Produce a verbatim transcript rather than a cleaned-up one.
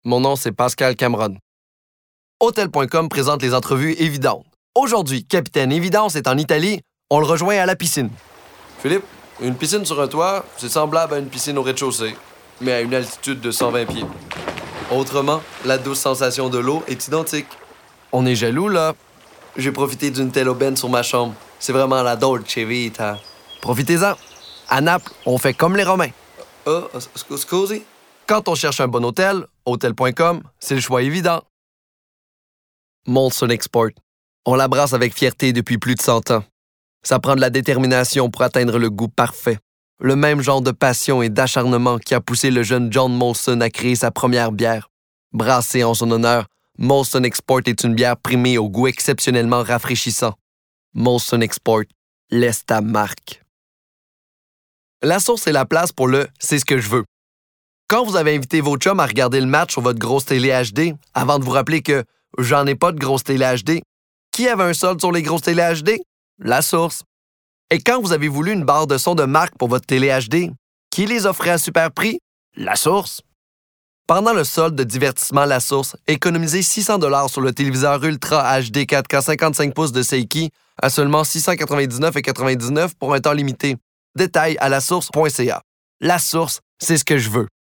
Mon nom, c'est Pascal Cameron. Hôtel point com présente les entrevues évidentes. Aujourd'hui, Capitaine Évidence est en Italie. On le rejoint à la piscine. Philippe, une piscine sur un toit, c'est semblable à une piscine au rez-de-chaussée, mais à une altitude de cent vingt pieds. Autrement, la douce sensation de l'eau est identique. On est jaloux, là. J'ai profité d'une telle aubaine sur ma chambre. C'est vraiment la dolce vita. Profitez-en. À Naples, on fait comme les Romains. Ah, uh, uh, scusi? Quand on cherche un bon hôtel, hôtel point com, c'est le choix évident. Molson Export. On l'abrace avec fierté depuis plus de cent ans. Ça prend de la détermination pour atteindre le goût parfait. Le même genre de passion et d'acharnement qui a poussé le jeune John Molson à créer sa première bière. Brassée en son honneur, Molson Export est une bière primée au goût exceptionnellement rafraîchissant. Molson Export, laisse ta marque. La Source est la place pour le « c'est ce que je veux ». Quand vous avez invité vos chums à regarder le match sur votre grosse télé H D, avant de vous rappeler que « j'en ai pas de grosse télé H D », qui avait un solde sur les grosses télé H D? La Source. Et quand vous avez voulu une barre de son de marque pour votre télé H D, qui les offrait à super prix? La Source. Pendant le solde de divertissement La Source, économisez six cents dollars sur le téléviseur Ultra H D quatre K cinquante-cinq pouces de Seiki à seulement six cent quatre-vingt-dix-neuf dollars quatre-vingt-dix-neuf pour un temps limité. Détails à la source point c a. La Source, c'est ce que je veux.